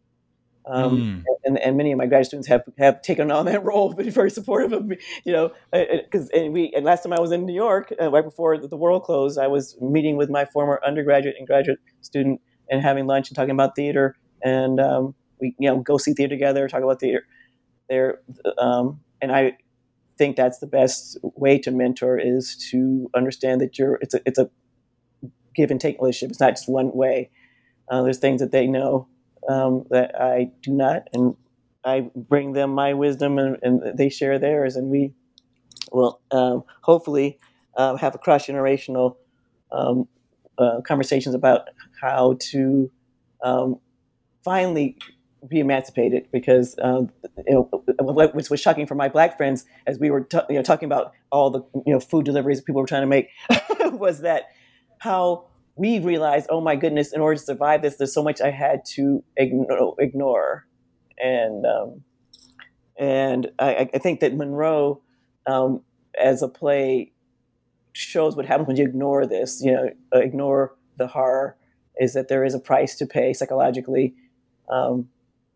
Um, Mm. and, and many of my graduate students have, have taken on that role, been very supportive of me, you know, because and we and last time I was in New York, uh, right before the, the world closed, I was meeting with my former undergraduate and graduate student and having lunch and talking about theater, and um, we you know go see theater together, talk about theater there, um, and I think that's the best way to mentor is to understand that you're it's a it's a give and take relationship. It's not just one way. Uh, there's things that they know um, that I do not, and I bring them my wisdom, and, and they share theirs, and we will um, hopefully um, have a cross generational um, uh, conversations about how to um, finally be emancipated. Because um, you know, what was shocking for my Black friends as we were t- you know talking about all the you know food deliveries that people were trying to make was that how we realized, oh my goodness, in order to survive this, there's so much I had to ignore, ignore. and um, and I, I think that Monroe, um, as a play, shows what happens when you ignore this. You know, ignore the horror. Is that there is a price to pay psychologically, um,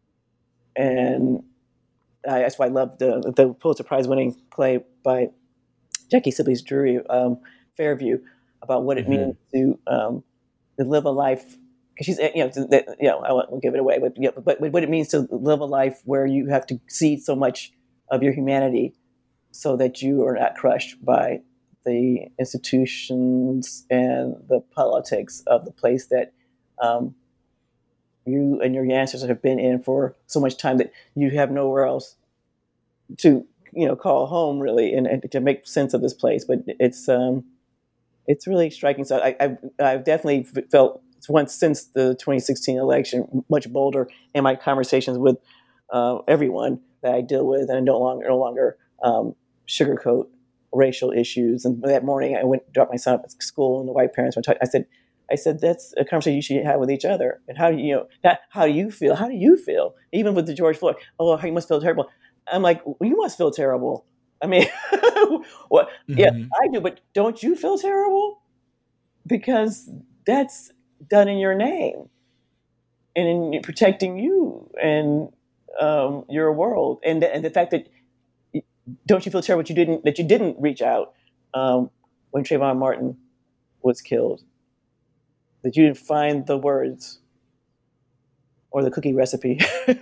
and I, that's why I love the the Pulitzer Prize winning play by Jackie Sibley's Drury, um, Fairview, about what it Mm-hmm. means to um, to live a life. Because she's, you know, that, you know, I won't give it away, but, you know, but what it means to live a life where you have to cede so much of your humanity, so that you are not crushed by the institutions and the politics of the place that um, you and your ancestors have been in for so much time that you have nowhere else to, you know, call home really, and, and to make sense of this place. But it's um, it's really striking. So I, I've, I've definitely felt once since the twenty sixteen election much bolder in my conversations with uh, everyone that I deal with, and I no longer no longer um, sugarcoat racial issues. And that morning, I went dropped my son off at school, and the white parents were talking. I said, I said that's a conversation you should have with each other. And how do you, you know, not how do you feel? How do you feel? Even with the George Floyd, oh, how you must feel terrible. I'm like, well, you must feel terrible. I mean, what? Mm-hmm. Yeah, I do, but don't you feel terrible? Because that's done in your name and in protecting you and um, your world, and the, and the fact that don't you feel terrible that you didn't that you didn't reach out um, when Trayvon Martin was killed, that you didn't find the words or the cookie recipe,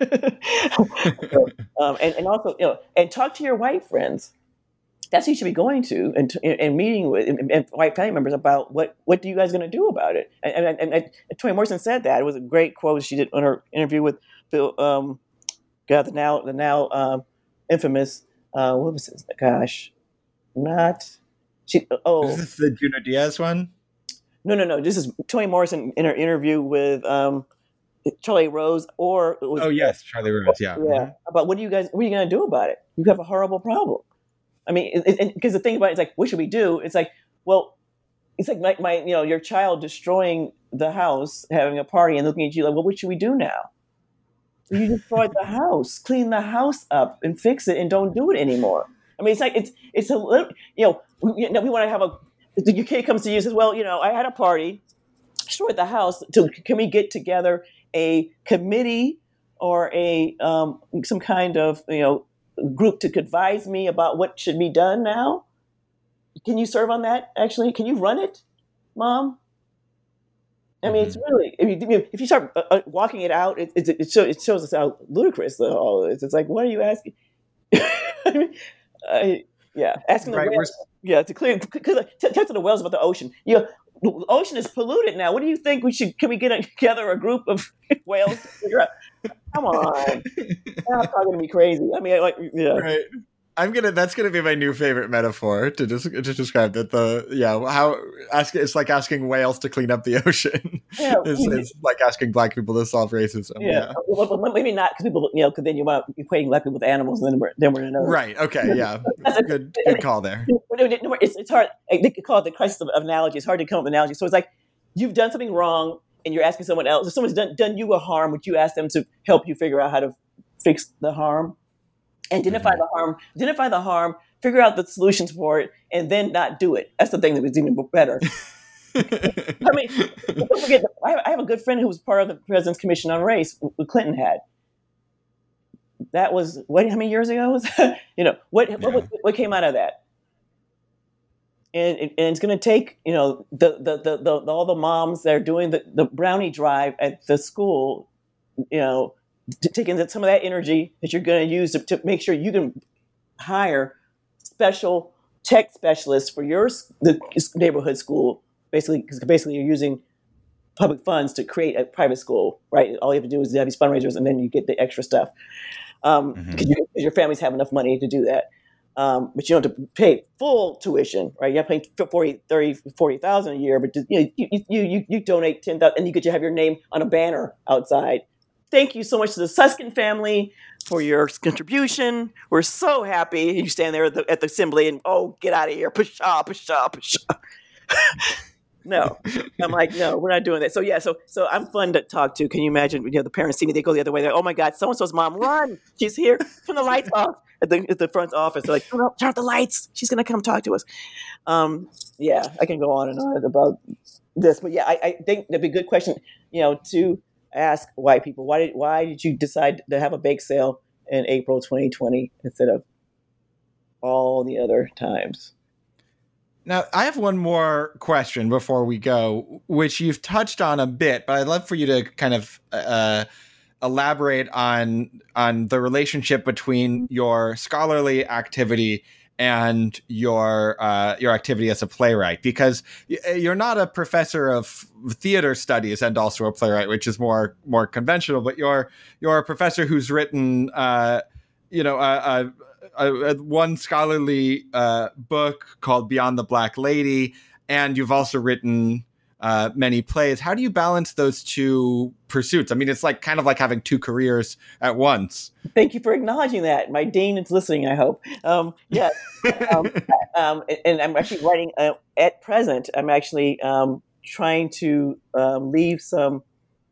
so, um, and and also you know and talk to your white friends. That's who you should be going to and, and meeting with and, and white family members about what, what are you guys going to do about it. And, and, and, and Toni Morrison said that. It was a great quote she did on her interview with Bill, um, God, the now the now um, infamous, uh, what was it? Gosh, not, she, oh. Is this the Junot Diaz one? No, no, no. This is Toni Morrison in her interview with um, Charlie Rose, or it was, oh yes, Charlie Rose, yeah. Yeah, mm-hmm. About what are you guys, what are you going to do about it? You have a horrible problem. I mean, because the thing about it is like, what should we do? It's like, well, it's like my, my, you know, your child destroying the house, having a party, and looking at you like, well, what should we do now? You destroyed the house, clean the house up, and fix it, and don't do it anymore. I mean, it's like it's it's a little, you know, we, you know, we want to have a. Your kid comes to you and says, well, you know, I had a party, destroyed the house. So can we get together a committee or a um, some kind of, you know, group to advise me about what should be done now? Can you serve on that? Actually, can you run it, Mom? I mean, mm-hmm. It's really if you if you start uh, walking it out, it it, it, shows, it shows us how ludicrous the all is. It's like, what are you asking? I mean, I, yeah, asking right, the we're, Yeah, to clear because talk to the whales about the ocean. You know, the ocean is polluted now. What do you think we should? Can we get together a group of whales to figure out? Come on, stop talking to me crazy. I mean, like, yeah. Right. I'm gonna. That's gonna be my new favorite metaphor to just to describe that. The yeah, how ask it's like asking whales to clean up the ocean. Yeah. it's, it's like asking black people to solve racism. Yeah, yeah. Well, well, maybe not because people, you know, because then you want equating black people with animals, and then we're then we're in another. Right. Okay. Yeah. good. Good call there. It's it's hard. They call it the crisis of analogy. It's hard to come up with analogies. So it's like you've done something wrong, and you're asking someone else. If someone's done done you a harm, would you ask them to help you figure out how to fix the harm? Identify the harm, identify the harm, figure out the solutions for it, and then not do it. That's the thing that was even better. I mean, don't forget, I have a good friend who was part of the President's Commission on Race, what Clinton had. That was, what, how many years ago was that? You know, what, yeah. what, what came out of that? And, and it's going to take, you know, the, the, the, the, all the moms that are doing the, the brownie drive at the school, you know, taking some of that energy that you're going to use to, to make sure you can hire special tech specialists for your the neighborhood school. Basically, because basically you're using public funds to create a private school, right? All you have to do is have these fundraisers, and then you get the extra stuff um, mm-hmm. because you, your families have enough money to do that. Um, but you don't have to pay full tuition, right? You have to pay forty, thirty, forty thousand a year, but you know, you, you, you, you donate ten thousand, and you get to have your name on a banner outside. Thank you so much to the Suskin family for your contribution. We're so happy. You stand there at the, at the assembly and, oh, get out of here. Pshaw, pshaw, pshaw. No. I'm like, no, we're not doing that. So, yeah, so so I'm fun to talk to. Can you imagine, you know, the parents see me, they go the other way. They're, oh, my God, so-and-so's mom, run. She's here. Turn the lights off at the, at the front office. They're like, turn off, turn off the lights. She's going to come talk to us. Um, yeah, I can go on and on about this. But, yeah, I, I think that'd be a good question, you know, to ask white people, why did why did you decide to have a bake sale in April twenty twenty instead of all the other times? Now, I have one more question before we go, which you've touched on a bit, but I'd love for you to kind of uh, elaborate on on the relationship between your scholarly activity and your uh, your activity as a playwright, because you're not a professor of theater studies and also a playwright, which is more more conventional. But you're you're a professor who's written, uh, you know, a, a, a, one scholarly uh, book called Beyond the Black Lady, and you've also written uh, many plays. How do you balance those two pursuits? I mean, it's like kind of like having two careers at once. Thank you for acknowledging that. My dean is listening, I hope. Um, yeah. um, um, and I'm actually writing, uh, at present, I'm actually um, trying to um, leave some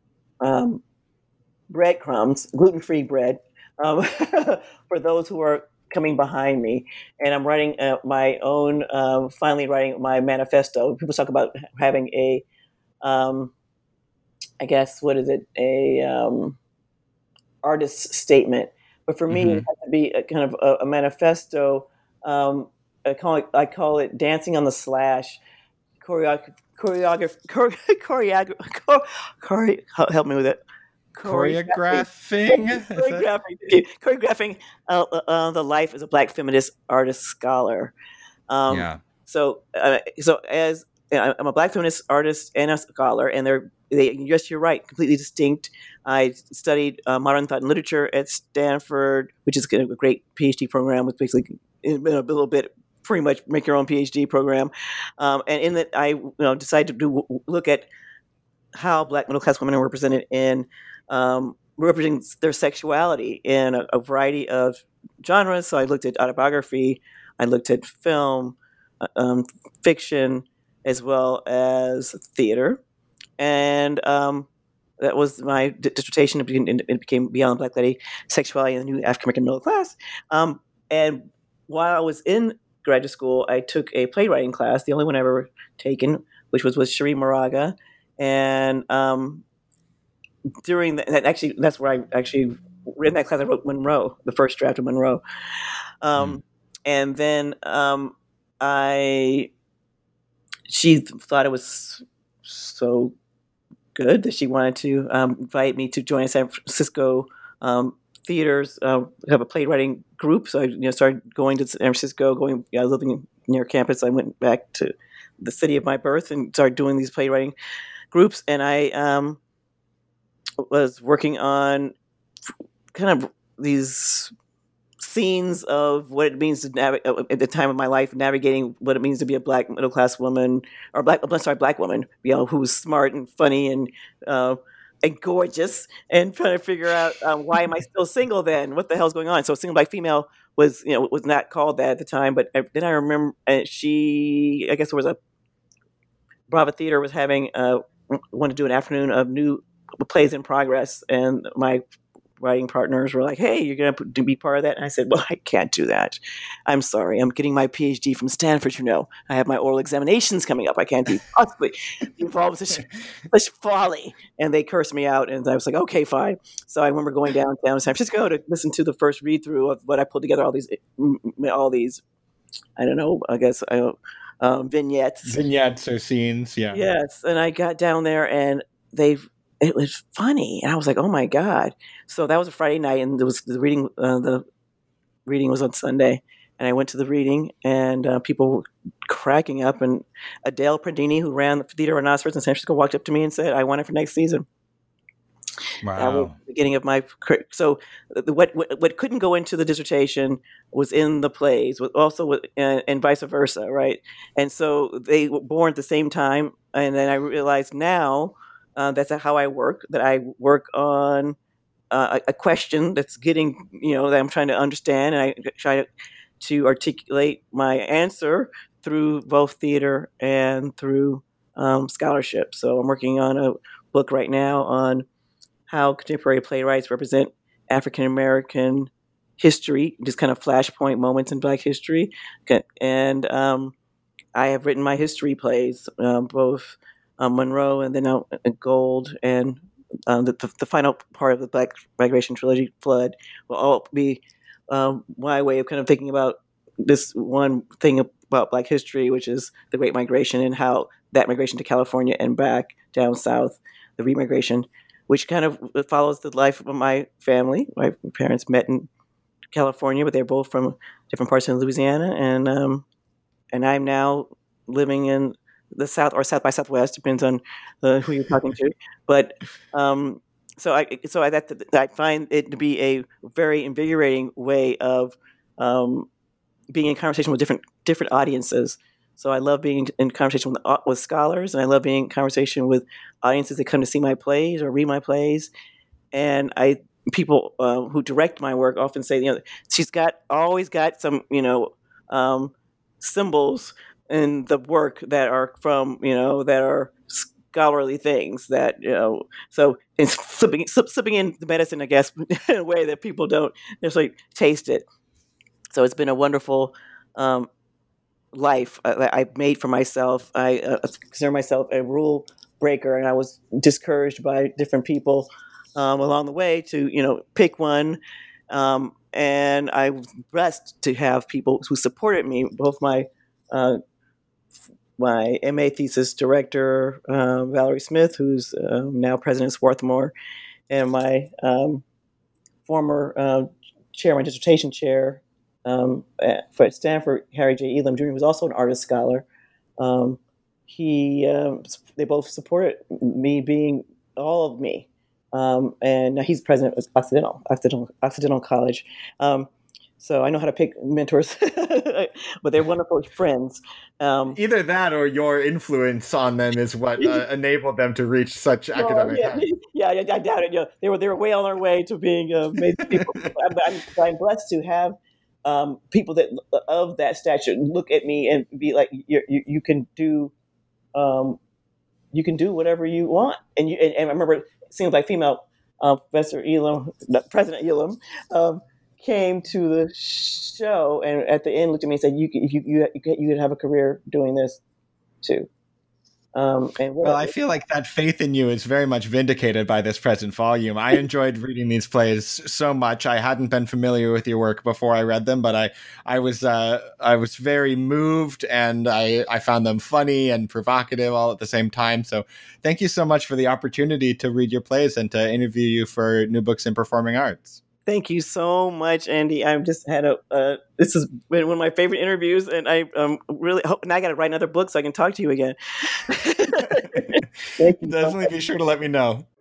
um, breadcrumbs, gluten-free bread, um, for those who are coming behind me. And I'm writing uh, my own, um, finally writing my manifesto. People talk about having a, um, I guess, what is it? A um, artist's statement. But for me, mm-hmm. it has to be a kind of a, a manifesto. Um, I call it, I call it dancing on the slash, choreography, choreography, choreography, chore, help me with it. Choreographing, choreographing, choreographing uh, uh, the life as a Black feminist artist scholar. Um, yeah. So, uh, so as you know, I'm a Black feminist artist and a scholar, and they're they. Yes, you're right, completely distinct. I studied uh, modern thought and literature at Stanford, which is a great PhD program, with basically a little bit pretty much make your own PhD program. Um, and in that, I you know decided to do, look at how Black middle class women are represented in. Um, representing their sexuality in a, a variety of genres. So I looked at autobiography, I looked at film, um, fiction, as well as theater. And um, that was my d- dissertation. It became, it became Beyond the Black Lady, Sexuality in the New African-American Middle Class. Um, and while I was in graduate school, I took a playwriting class, the only one I've ever taken, which was with Cherie Moraga. And um, during that, actually, that's where I actually, in that class, I wrote Monroe, the first draft of Monroe. Um, mm. And then um, I, she thought it was so good that she wanted to um, invite me to join San Francisco um, theaters, uh, have a playwriting group. So I you know, started going to San Francisco, going, you know, living in near campus. I went back to the city of my birth and started doing these playwriting groups. And I um, was working on kind of these scenes of what it means to navigate at the time of my life, navigating what it means to be a black middle class woman or black, I'm sorry, black woman, you know, who's smart and funny and uh, and gorgeous, and trying to figure out um, why am I still single then? What the hell's going on? So single black female was, you know, was not called that at the time, but then I remember uh, she, I guess there was a Brava Theater was having uh, wanted to do an afternoon of new plays in progress, and my writing partners were like, hey, you're going to be part of that? And I said, well, I can't do that. I'm sorry. I'm getting my P H D from Stanford, you know. I have my oral examinations coming up. I can't be possibly involved in such, such folly. And they cursed me out. And I was like, okay, fine. So I remember going downtown to San Francisco to listen to the first read-through of what I pulled together, all these, all these, I don't know, I guess, I, um, vignettes. Vignettes or scenes, yeah. Yes. And I got down there and they've, it was funny, and I was like, "Oh my god!" So that was a Friday night, and there was the reading. Uh, the reading was on Sunday, and I went to the reading, and uh, people were cracking up. And Adele Prandini, who ran the Theater Rhinoceros in San Francisco, walked up to me and said, "I want it for next season." Wow! That was the beginning of my so the, what, what what couldn't go into the dissertation was in the plays, was also and, and vice versa, right? And so they were born at the same time, and then I realized now. Uh, that's how I work, that I work on uh, a question that's getting, you know, that I'm trying to understand, and I try to, to articulate my answer through both theater and through um, scholarship. So I'm working on a book right now on how contemporary playwrights represent African-American history, just kind of flashpoint moments in Black history. And um, I have written my history plays, um, both Um, Monroe and then uh, Gold, and um, the, the, the final part of the Black Migration trilogy, Flood, will all be um, my way of kind of thinking about this one thing about Black history, which is the Great Migration and how that migration to California and back down south, the remigration, which kind of follows the life of my family. My parents met in California, but they're both from different parts of Louisiana, and um, and I'm now living in the South or South by Southwest, depends on uh, who you're talking to. But um, so I so I that I find it to be a very invigorating way of um, being in conversation with different different audiences. So I love being in conversation with with scholars, and I love being in conversation with audiences that come to see my plays or read my plays. And I people uh, who direct my work often say, you know, she's got always got some, you know, um, symbols in the work that are from, you know, that are scholarly things that, you know, so it's slipping, slip, slipping in the medicine, I guess, in a way that people don't necessarily taste it. So it's been a wonderful um, life uh, I've made for myself. I uh, consider myself a rule breaker, and I was discouraged by different people um, along the way to, you know, pick one. Um, and I was blessed to have people who supported me, both my uh, my M A thesis director, uh, Valerie Smith, who's uh, now president of Swarthmore, and my um, former uh, chair, my dissertation chair um, at, for Stanford, Harry J. Elam Junior, who was also an artist scholar. Um, he, um, they both supported me being all of me. Um, and now he's president of Occidental, Occidental, Occidental College. Um, So I know how to pick mentors, but they're wonderful friends. Um, Either that or your influence on them is what uh, enabled them to reach such well, academic yeah, heights. Yeah, I, I doubt it. Yeah, they were they were way on their way to being uh, amazing people. I'm, I'm, I'm blessed to have um, people that of that stature look at me and be like, you you, you can do, um, you can do whatever you want. And you and, and I remember seeing like female uh, Professor Elam, President Elam. Um, came to the show and at the end looked at me and said, "You you you you you could have a career doing this too." Um, and well, I feel like that faith in you is very much vindicated by this present volume. I enjoyed reading these plays so much. I hadn't been familiar with your work before I read them, but I I was uh, I was very moved, and I I found them funny and provocative all at the same time. So thank you so much for the opportunity to read your plays and to interview you for New Books in Performing Arts. Thank you so much, Andy. I've just had a, uh, this has been one of my favorite interviews, and I um, really hope, now I got to write another book so I can talk to you again. Thank you. Definitely be sure to let me know.